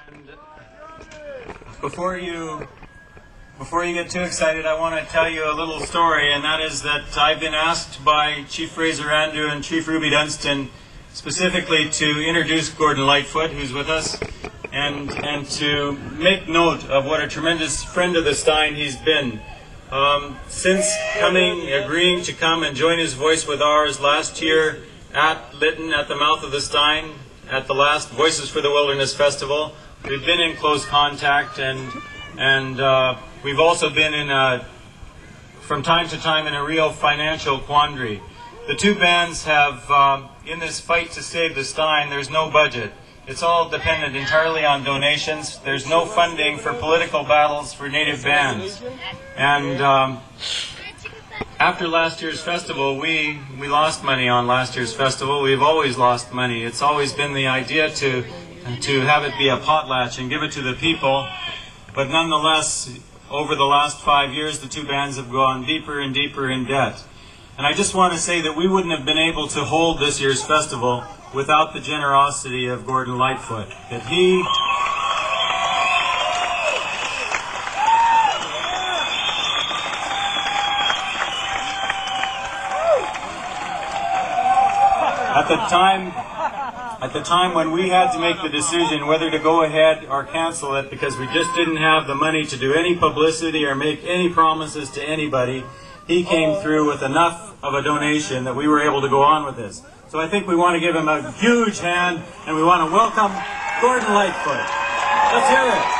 And before you get too excited, I want to tell you a little story, and that is that I've been asked by Chief Fraser Andu and Chief Ruby Dunstan specifically to introduce Gordon Lightfoot, who's with us, and to make note of what a tremendous friend of the Stein he's been. Since agreeing to come and join his voice with ours last year at Lytton, at the mouth of the Stein, at the last Voices for the Wilderness Festival, we've been in close contact, and we've also been from time to time in a real financial quandary. The two bands have, in this fight to save the Stein, there's no budget. It's all dependent entirely on donations. There's no funding for political battles for native bands. And after last year's festival, we lost money on last year's festival. We've always lost money. It's always been the idea to have it be a potlatch and give it to the people. But nonetheless, over the last 5 years, the two bands have gone deeper and deeper in debt. And I just want to say that we wouldn't have been able to hold this year's festival without the generosity of Gordon Lightfoot. That he at the time when we had to make the decision whether to go ahead or cancel it because we just didn't have the money to do any publicity or make any promises to anybody, he came through with enough of a donation that we were able to go on with this. So I think we want to give him a huge hand, and we want to welcome Gordon Lightfoot. Let's hear it.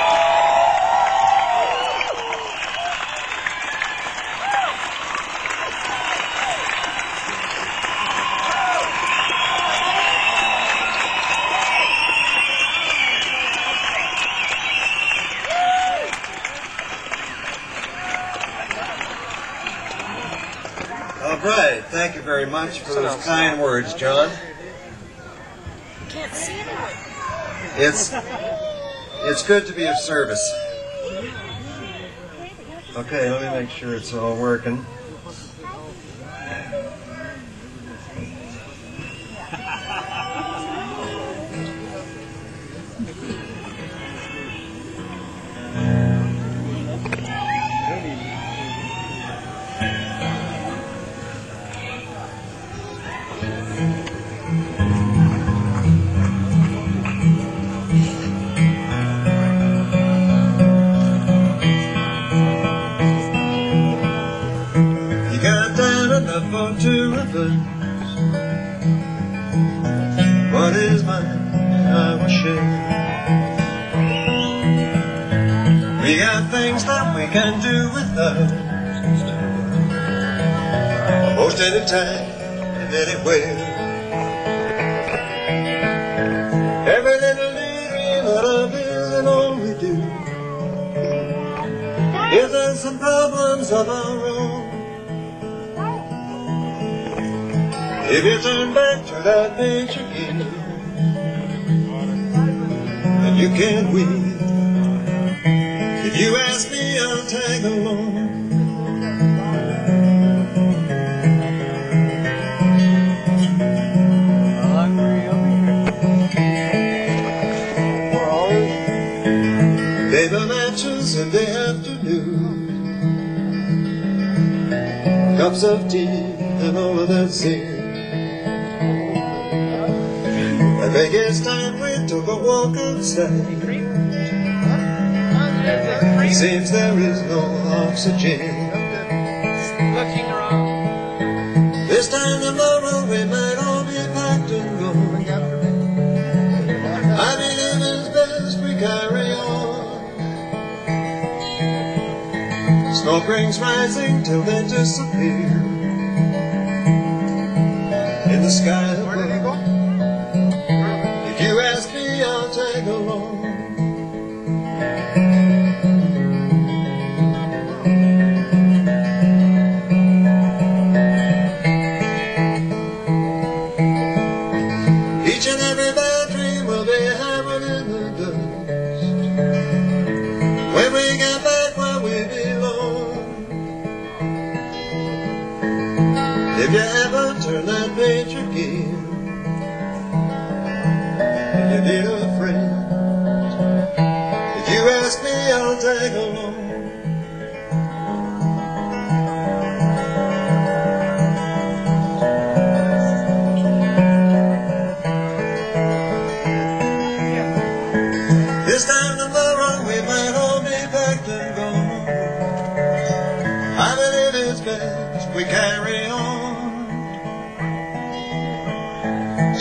All right, thank you very much for those kind words, John. Can't see anyone. It's good to be of service. Okay, let me make sure it's all working. Two rivers, what is mine I will share. We got things that we can do without, almost any time and anywhere. Every little lady that love isn't all we do. If there's some problems of our own, if you turn back to that page again, and you can't win. If you ask me, I'll tag along. Paper matches in the afternoon, cups of tea and all of that sin. I think it's time we took a walk outside. It seems there is no oxygen. This time tomorrow we might all be packed and gone. I believe it's best we carry on. Smoke rings rising till they disappear in the sky above. You ask me, I'll tag along. Each and every bad dream will be hammered in the dust when we get back where we belong. If you ever turn that page again, you need a friend,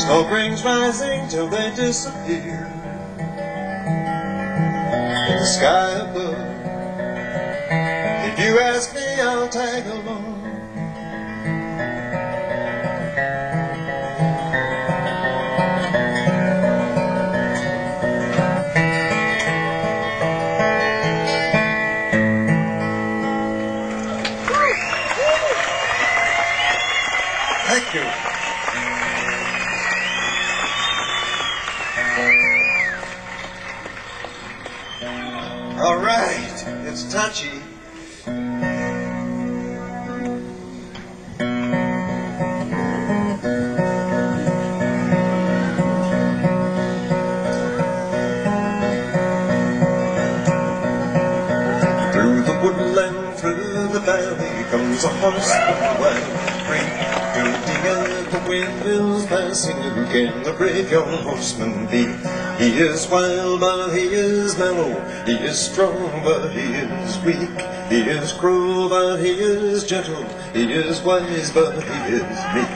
Smoke rings rising till they disappear in the sky above. If you ask me, I'll tag along. Thank you. All right, it's touchy. Through the woodland, through the valley, comes a horseman wild and free. Tooting at the windmills passing, who can the brave young horseman be? He is wild, but he is mellow. He is strong, but he is weak. He is cruel, but he is gentle. He is wise, but he is meek.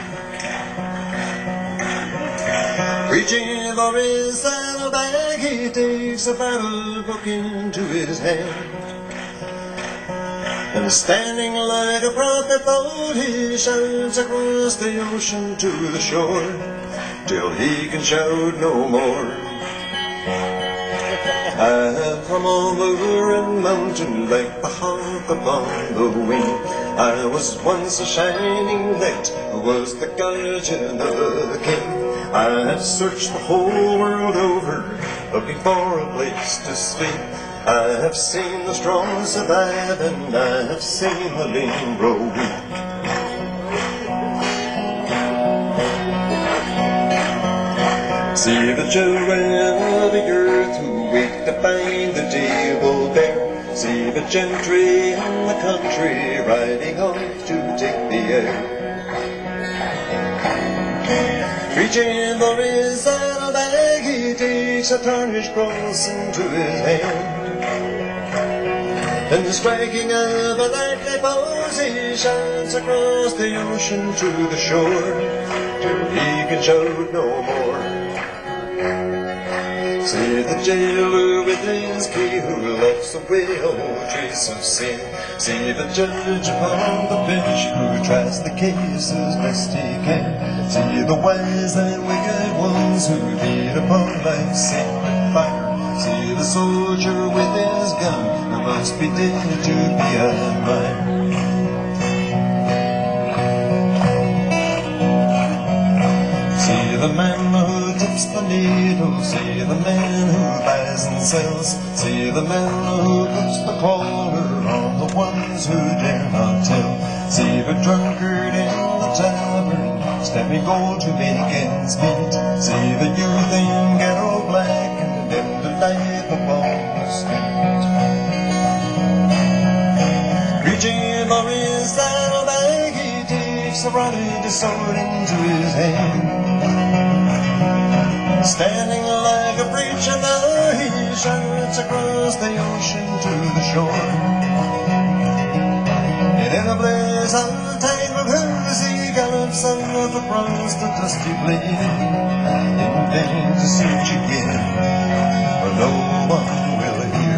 Reaching for his saddlebag, he takes a battle book into his hand. And standing like a prophet bold, he shouts across the ocean to the shore, till he can shout no more. I have come over a mountain like the hawk upon the wing. I was once a shining light who was the guardian of the king. I have searched the whole world over, looking for a place to sleep. I have seen the strong survive, and I have seen the lame grow weak. See the children of the earth who wake to find the day will bear. See the gentry in the country riding off to take the air. Reaching for his saddlebag, he takes a tarnished cross into his hand. And striking up a lightly pose, he shouts across the ocean to the shore, till he can shout no more. See the jailer with his key who locks away all trace of sin. See the judge upon the bench who tries the case as best he can. See the wise and wicked ones who feed upon life's sacred fire. See the soldier with his gun who must be dead to be admired. See the man who tips the needle. See the man who buys and sells. See the man who puts the collar on the ones who dare not tell. See the drunkard in the tavern, stepping gold to make ends meet. See the youth in ghetto black, condemned to life upon the street. Reaching for his saddlebag, he takes a rotted sword into his hand. Standing like a preacher now, he shouts across the ocean to the shore. In a blaze of tangled hooves, he gallops off across the dusty plain, in vain to search again, for no one will hear.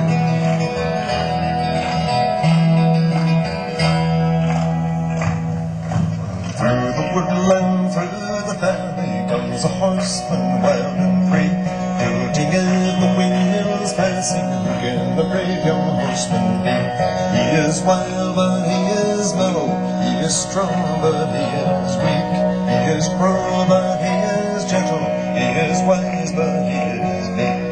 Through the woodland, through the valley, comes a horseman wild and free, tooting at the windmills passing. Who can the brave young horseman be? He is wild, but he is mellow. He is strong, but he is weak. He is cruel, but he is gentle. He is wise, but he is meek.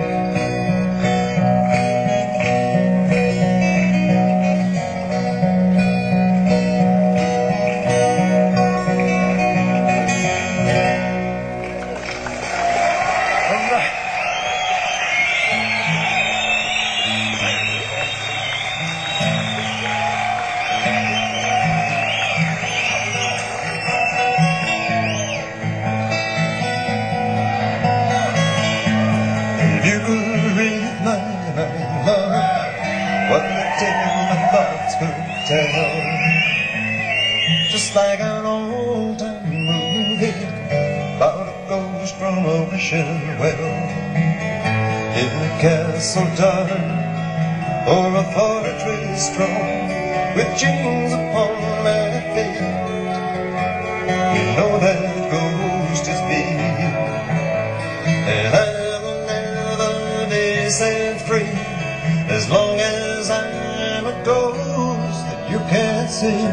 Just like an old time movie about a ghost wishing well. In a castle dark or a fortress strong, with chains upon my feet, you know that ghost is me, and I will never be set free as long as I'm a ghost that you can't see.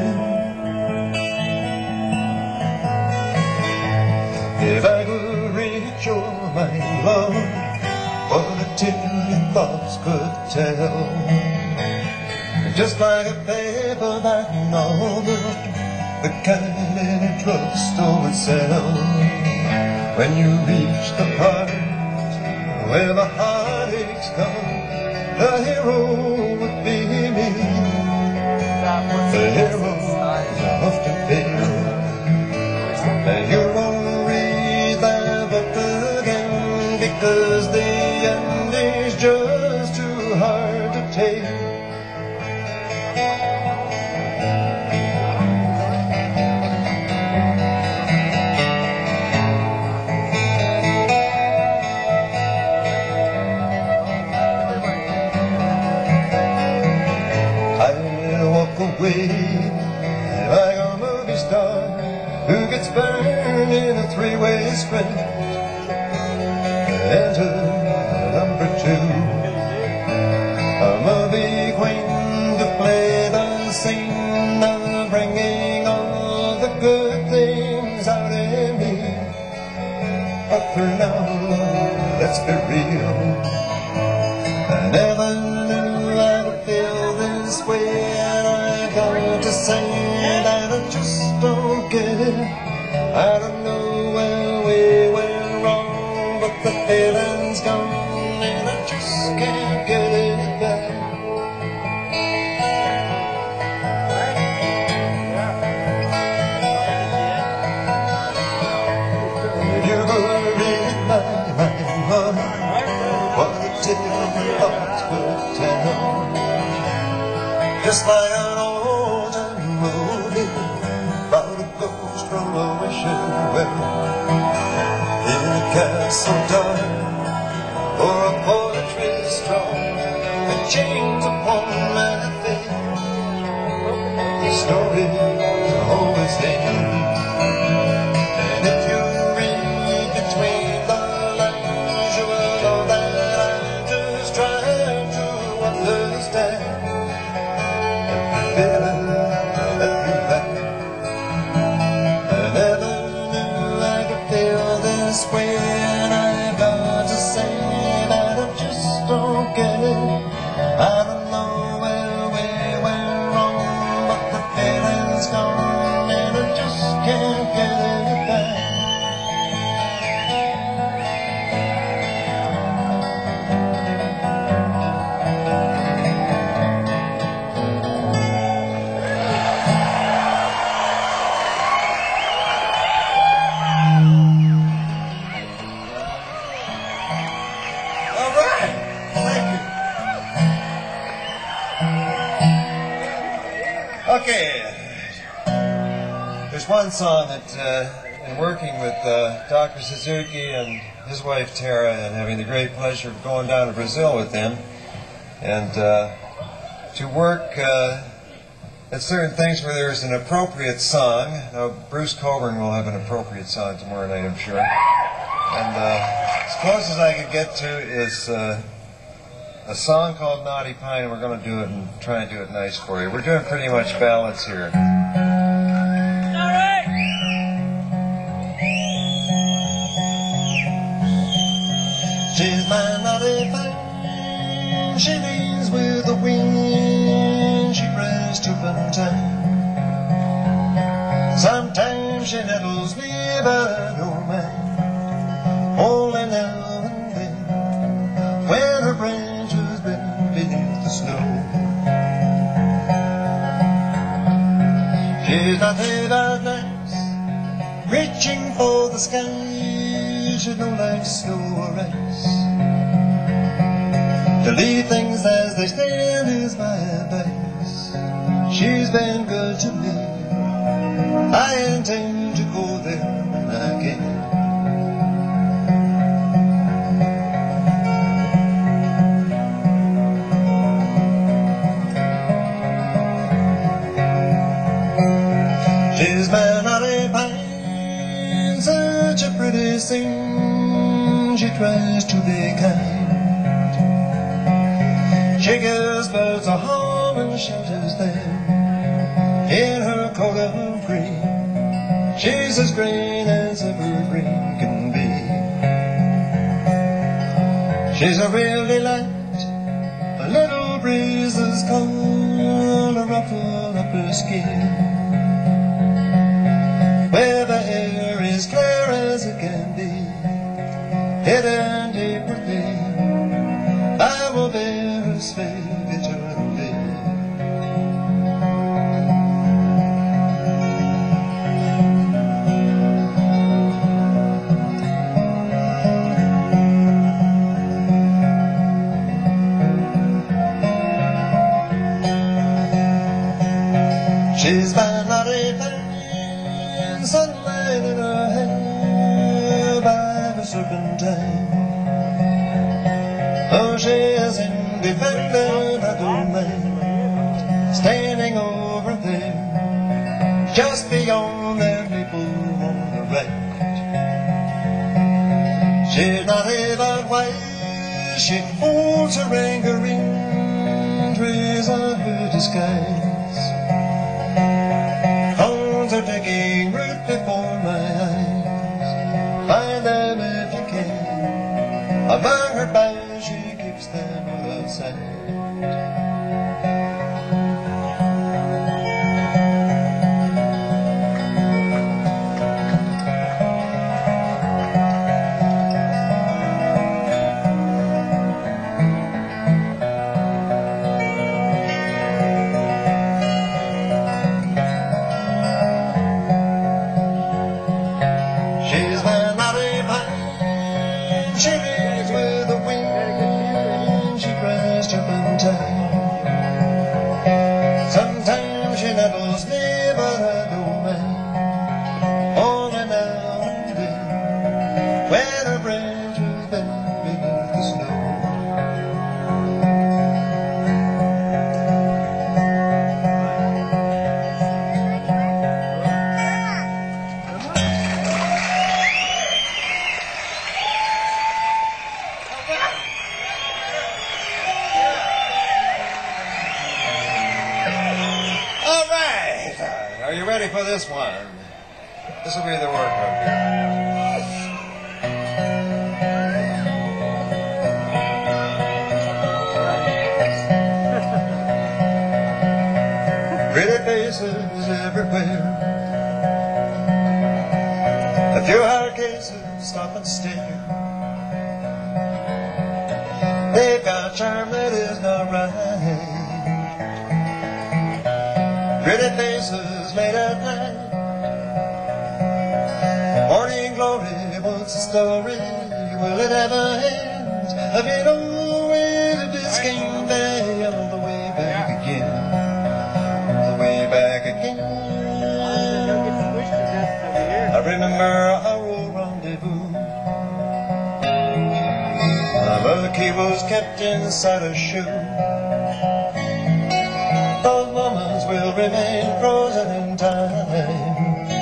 If I could reach your mind, love, what a tale your thoughts could tell. Just like a paperback novel, the kind in a drugstore would sell. When you reach the part where the heartaches come, the hero would be me. The hero is often failed, and you won't read that book again, because the end is just too hard to take. Away like a movie star who gets burned in a three-way sprint. Enter number two, a movie queen to play the scene of bringing all the good things out in me. But for now, let's be real, I never knew I would feel this way. To say that I just don't get it, I don't know where we went wrong, but the feeling's gone and I just can't get it back. If you could read my mind, love, what a tale your thoughts could tell. Just like an old movie about a ghost from a wishing well. In a castle dark or a fortress strong, with chains upon my feet, the story is always there. And if you read between the lines, you will know that I'm just trying to understand. When I've got to say that I just don't get it, I don't know where we went wrong, but the feeling's gone and I just can't get it back. Okay, there's one song that in working with Dr. Suzuki and his wife Tara, and having the great pleasure of going down to Brazil with them, and to work at certain things where there's an appropriate song. Now, Bruce Coburn will have an appropriate song tomorrow night, I'm sure. And as close as I could get to is a song called Naughty Pine. We're going to do it and try and do it nice for you. We're doing pretty much ballads here. All right. She's my naughty pine. She leans with the wind. She cries to fun time. Sometimes she nettles me, but I don't mind. Only now and then, when her branches bend beneath the snow. She's not that nice, reaching for the sky. She don't like snow or ice. To leave things as they stand is my advice. She's been good to me. I intend to go there when I can. sing, she tries to be kind. She gives birds a home and shelters them in her coat of green. She's as green as evergreen can be. She's a real delight. A little breezes come to ruffle up her skin, where the air is clear as it can be. Hidden deep within, I will bear her slave eternally. She's my naughty pain, sunlight in her hair by the serpentine. Oh, she is independent of domain, standing over there, just beyond their people on the right. She's not even wise, she holds her anger in trees of her disguise. Are taking root before my eyes. Find them if you can. Among her boughs she keeps them out of sight. She leads with the wind, she cries turpentine. Sometimes she nettles me, but I don't mind. Only now and then, when her branches bend beneath the snow. All right, are you ready for this one? This will be the workout. Pretty faces everywhere, a few hard cases stop and stare. They've got charm that is not right. Pretty faces late at night. Morning glory wants a story. Will it ever end? Have you no way to Biscayne Bay all the way back again? All the way back again. I remember our old rendezvous. The key was kept inside a shoe. Those moments will remain frozen in time.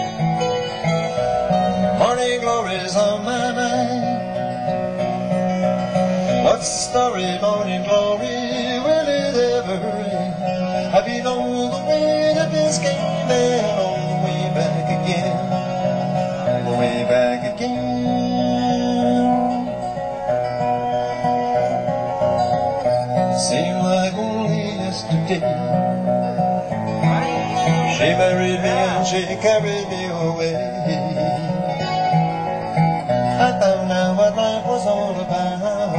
Morning glory's on my mind. What's the story, morning glory? Will it ever end? Have you known the way to Biscayne Bay all the way back again? All the way back again. Seemed like only yesterday she married me and she carried me away. I found out what life was all about.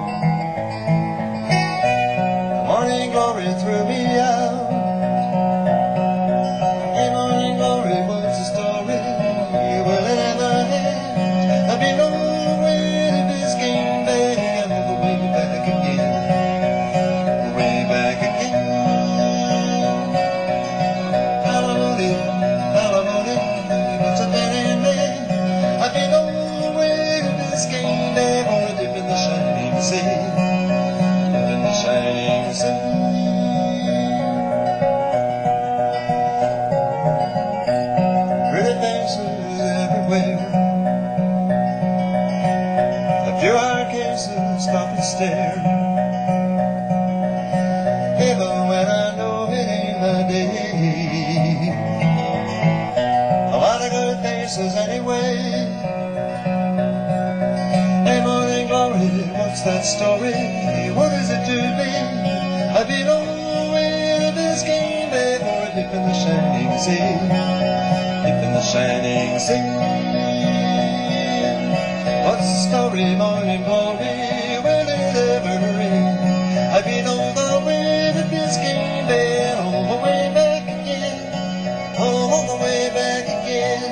Morning glory threw me out. Hey, morning glory, what's the story? Will it ever end? I've been all the way to Biscayne Bay and all the way back again. Way back again. Hallelujah, hallelujah, what's a penny in me? I've been all the way to Biscayne Bay for a dip in the shining sea. Dip in the shining sea. Pretty faces everywhere, even when I know it ain't my day. A lot of good faces anyway. Hey, morning glory, what's that story? What is it to be? I've been away to Biscayne Bay for a dip in the shining sea. Dip in the shining sea. What's the story, morning glory? Will it ever rain? I've been all the way to Biscayne Bay and all the way back again. All the way back again.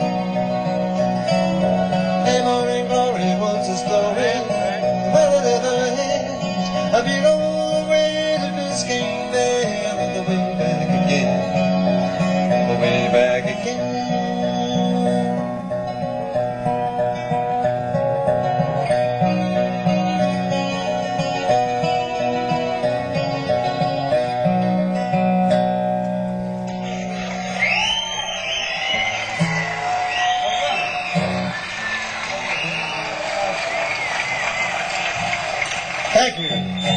Hey, morning glory, what's the story? Will it ever end? I've been all the way to Biscayne Bay and all the way back again. All the way back again. Thank you.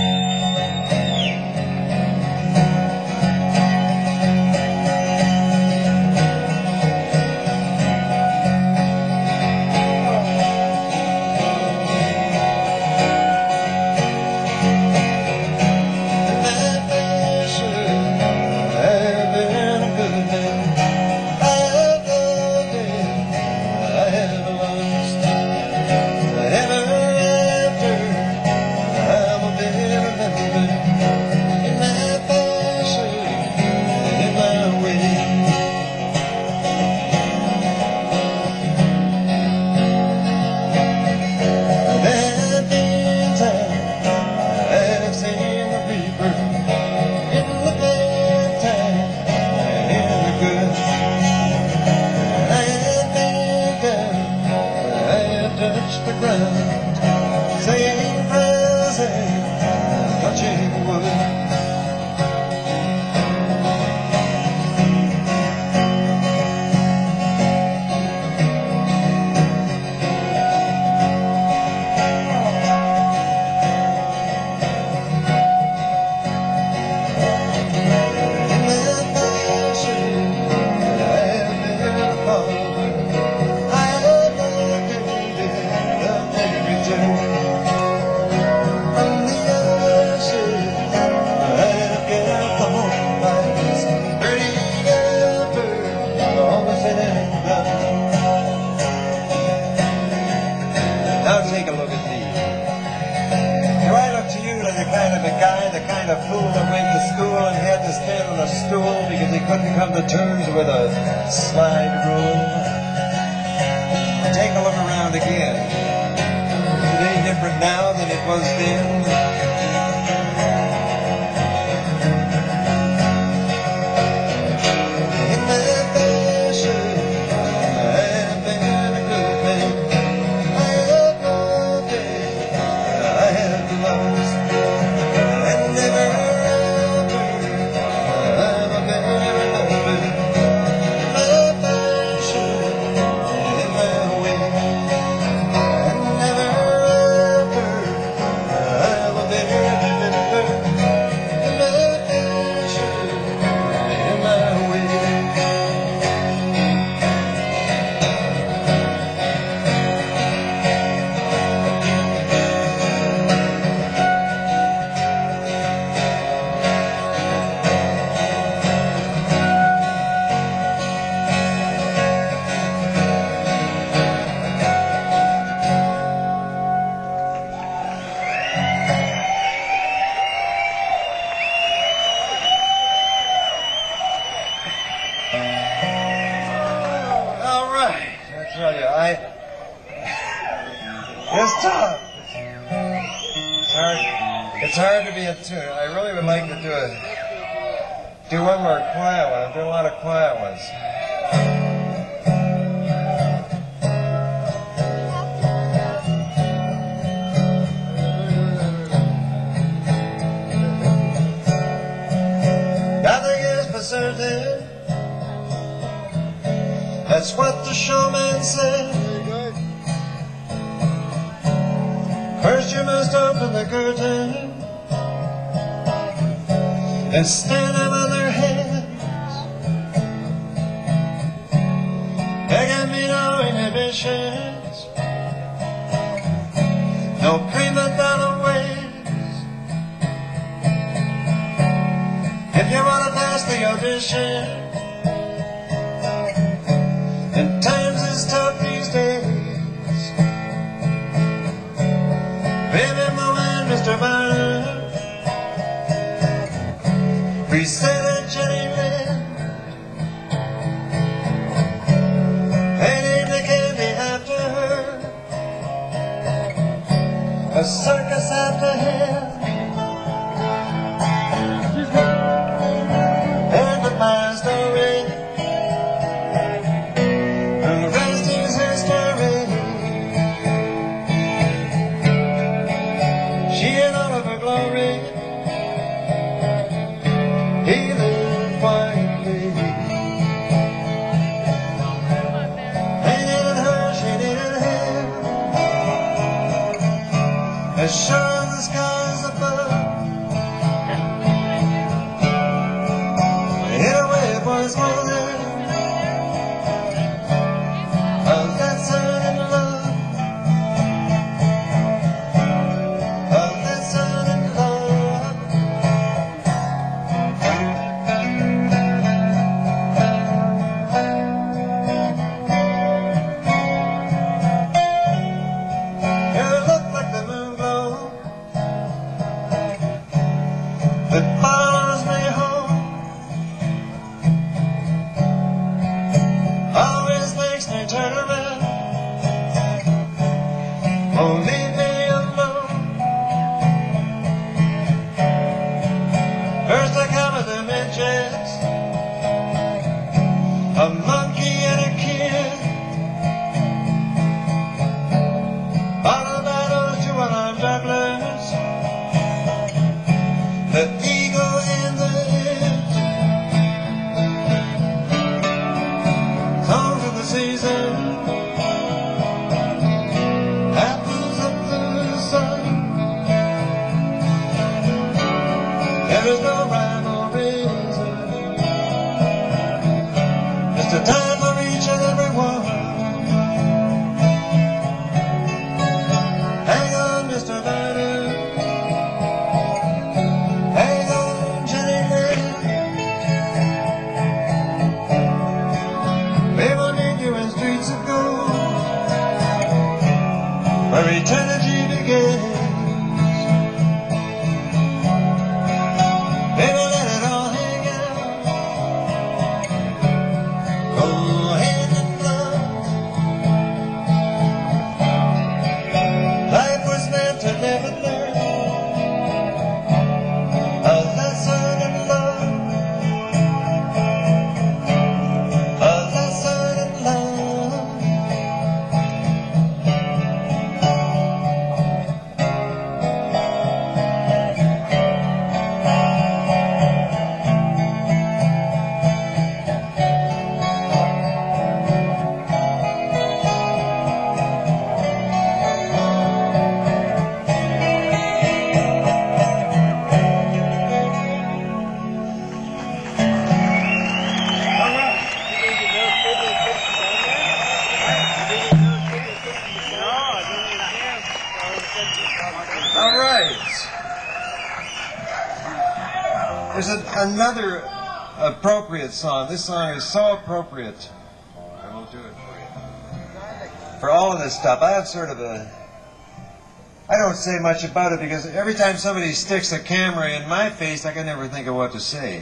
The ground, saying prayers and touching wood. Now take a look at me. Do I look to you like the kind of a guy, the kind of fool that went to school and had to stand on a stool because he couldn't come to terms with a slide rule? Take a look around again. Is it any different now than it was then? It's tough. It's hard to be a tune. I really would like to do one more quiet one. I'm doing a lot of quiet ones. Nothing is for certain. That's what the showman said. First you must open the curtain, and stand up on their heads. There can be no inhibitions, no prima donna ways. If you want to pass the audition, and times is tough these days, baby, my man, Mr. Barnum, we said that Jenny Lind, they named the candy after her, a circus after him, and but my story, and the rest is history. She in all of her glory, he lived quietly. They needed her, she needed him, as sure as the skies above. They hid away for his mother, of that son in love, of that son in love. You look like the moon glow that follows me home, always makes me turn around, won't leave me alone. First I covered the midgets, a monkey and a kid, followed by those two unarmed jugglers, the eagle and the hit. Songs of the season, apples of the sun. There is no rhyme or reason, just a time for each and every one. Hang on, Mr. Barnum, hang on, Jenny Lind. We will need you in streets of gold, where eternity begins. Baby, let it all hang out, go hand in glove. Life was meant to live and learn, a lesson in love, a lesson in love. All right. There's another appropriate song. This song is so appropriate. I will do it for you. For all of this stuff, I have sort of a... I don't say much about it because every time somebody sticks a camera in my face, I can never think of what to say.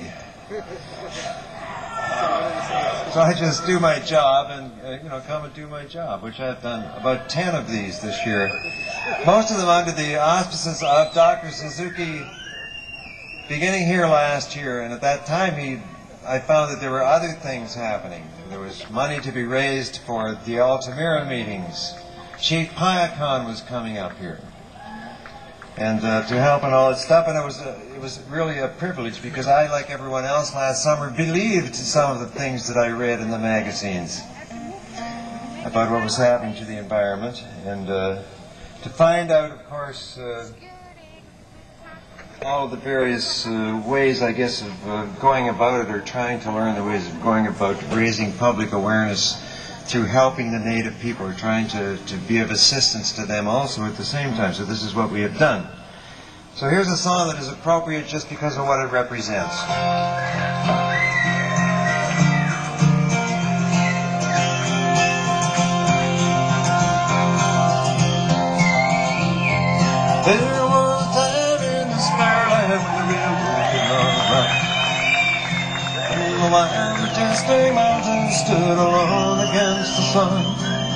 So I just do my job and, come and do my job, which I've done about 10 of these this year. Most of them under the auspices of Dr. Suzuki, beginning here last year. And at that time, I found that there were other things happening. There was money to be raised for the Altamira meetings. Chief Piacon was coming up here, and to help and all that stuff. And it was really a privilege because I, like everyone else last summer, believed some of the things that I read in the magazines about what was happening to the environment. And to find out, of course, all the various ways, I guess, of going about it, or trying to learn the ways of going about raising public awareness through helping the native people, or trying to be of assistance to them also at the same time. So this is what we have done. So here's a song that is appropriate just because of what it represents. There was a time in the spare land when the railroad did not run. And the wild majestic mountains stood alone against the sun.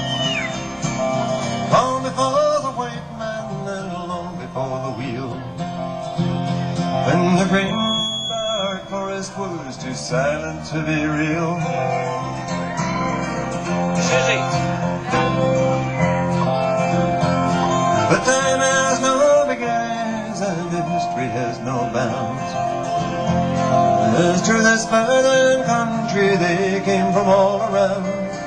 Long before the white man and long before the wheel. When the great dark forest was too silent to be real. Susie. But time has no beginnings and history has no bounds. As to this further country they came from all around.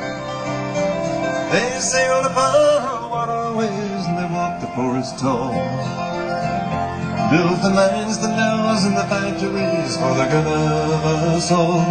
They sailed upon the waterways and they walked the forest tall. Built the mines, the mills, and the factories for the good of us all.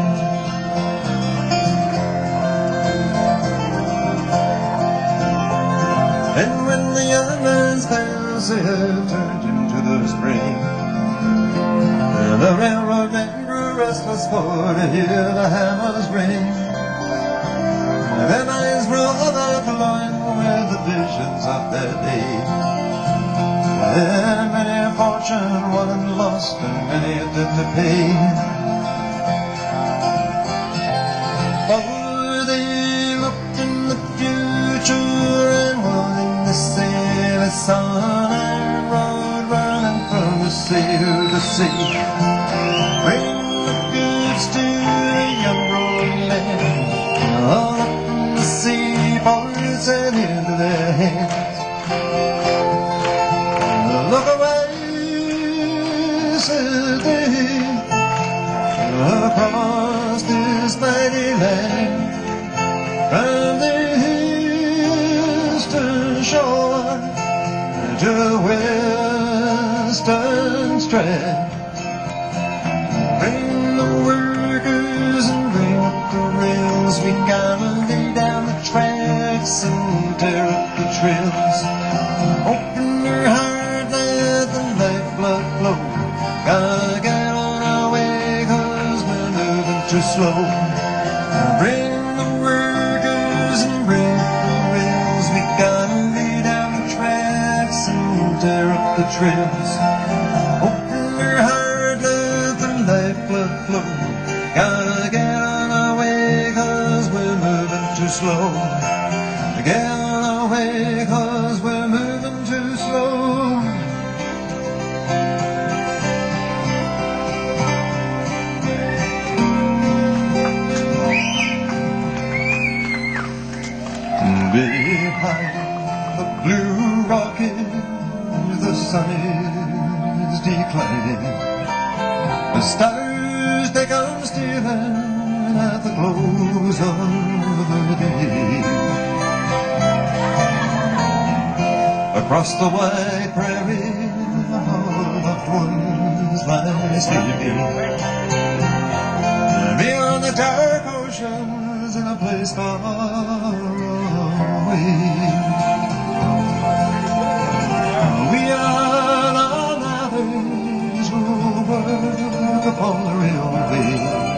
And when the young man's fancy had turned into the spring, and the railroad men grew restless for to hear the hammers ring, and their minds were overflowing with the visions of their day, and many a fortune won and lost, and many a debt to pay. For they looked in the future and wanting to see the sun and road running from the sea to sea. Bring the goods to a young rolling man, all up from the seaports and into their hands. Look away, said they, across this mighty land, from the eastern shore to the western strand. Bring the workers and bring up the rails. We gotta lay down the tracks and tear up the trails. Open your heart, let the lifeblood flow. Gotta get on our way, 'cause we're moving too slow. Bring the workers and bring up the rails. We gotta lay down the tracks and tear up the trails. Open your heart, let the lifeblood flow. Gotta get on our way, 'cause we're moving too slow. Get on our way, 'cause we're moving too slow. Behind the blue rocket, the sun is declining. The stars, they come stealing at the close of the day. Across the wide prairie, our loved ones lie sleeping. Beyond the dark oceans, in a place far away, we are on others who work upon the railway,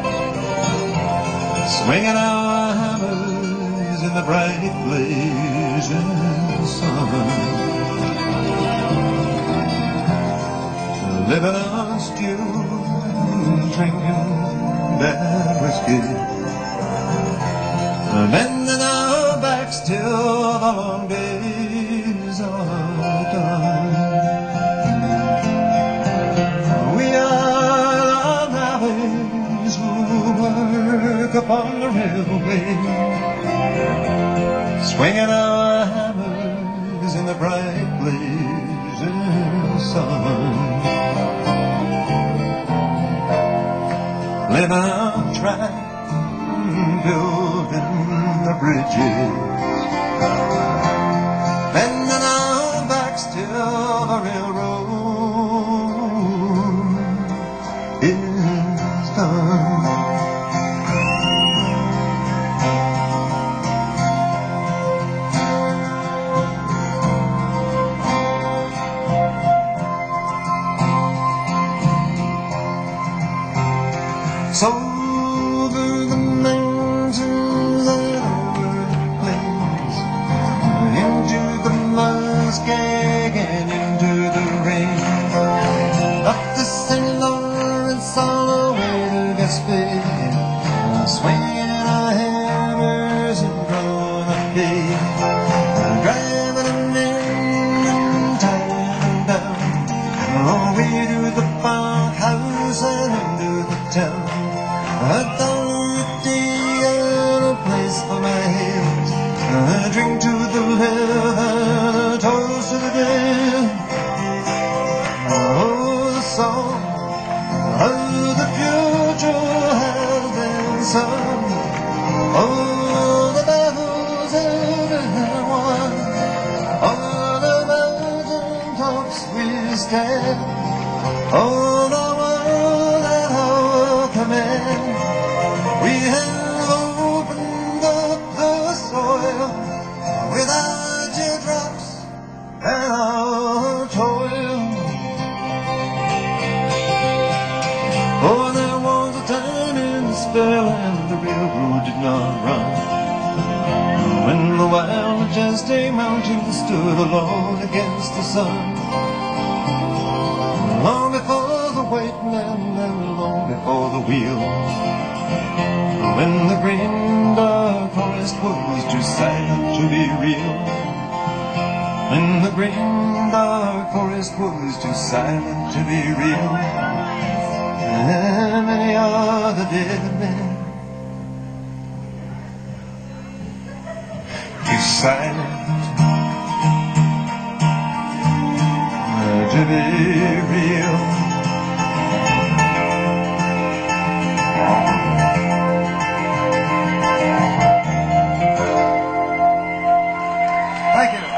swinging our hammers in the bright blazing sun, living on stew, drinking bad whiskey, bending our backs till the long days are done. We are the navvies who work upon the railway, swinging our hammers in the bright blazing sun, living on track, building the bridges, bending our backs till the railroad So over the mountains and over the plains, into the muskeg and into the rain, up the St. Lawrence all the way to Gaspé, swinging our hammers and blowing up hay, driving them in and tying them down, all the way to the bunkhouse and into the town. I thought they got a place for my head, a drink to the live and a toast to the dead. Oh, the song of the future has been sung. Oh, the battles have won. On the mountain tops we stand. Oh, the world at our command. We have opened up the soil with our teardrops and our toil. Oh, there was a time in the spell and the railroad did not run, when the wild majestic mountains stood alone against the sun. Long before the white man and long before the wheel, when the green dark forest was too silent to be real, when the green dark forest was too silent to be real, and many are the dead men too silent to be real. Thank you.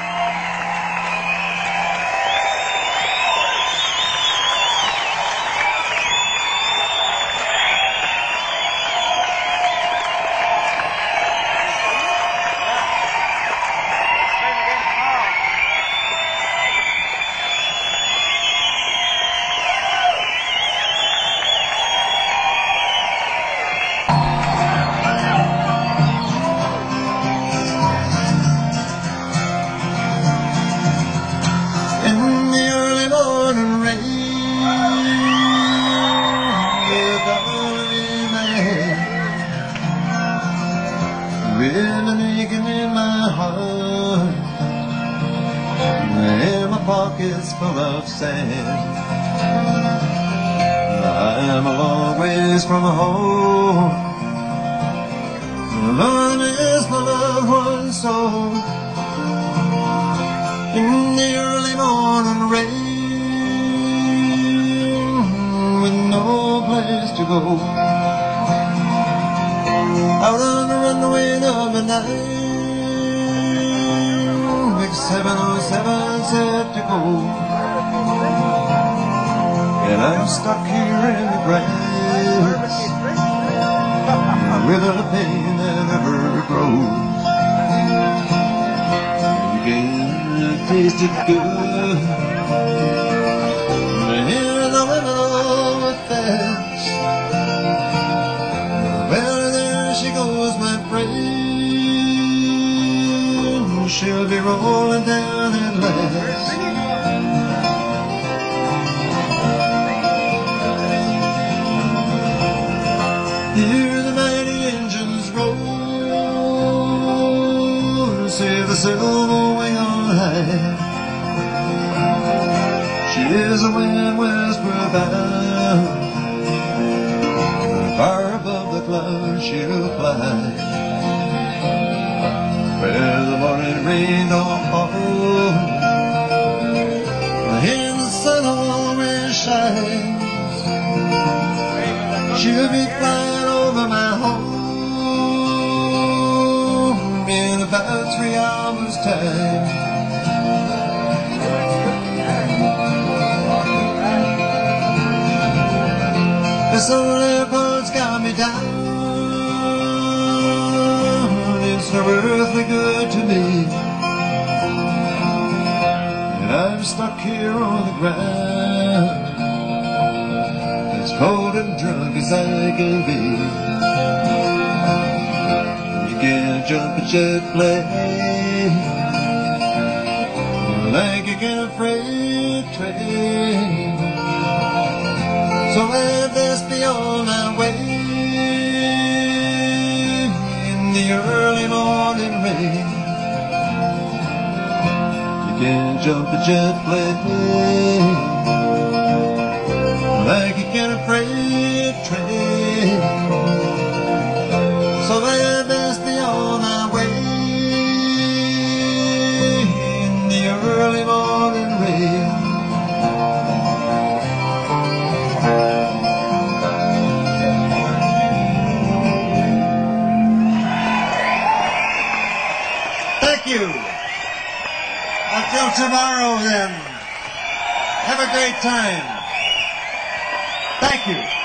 With an aching in my heart and my pockets full of sand, I'm a long ways from home. Lord, I miss my loved one so. In the early morning rain, with no place to go, out on the runway number 9, big 707 set to go, and I'm stuck here in the grass with a pain that never grows. You can taste it good, hear the women all with that. She goes, my friend, she'll be rolling down at last. Hear the mighty engines roll, see the silver wing on high. She is a wind westward bound, far above the clouds she'll fly, where the morning rain don't fall, and the sun always shines. She'll be flying over my home in about 3 hours' time. This old airport's got me down, it's no earthly good to me, and I'm stuck here on the ground that's cold and drunk as I can be. You can't jump a jet plane like you can a freight train. So I best be on my way in the early morning rain. You can't jump a jet plane like you can a freight train. So I best be on my way in the early morning rain. Thank you. Until tomorrow then. Have a great time. Thank you.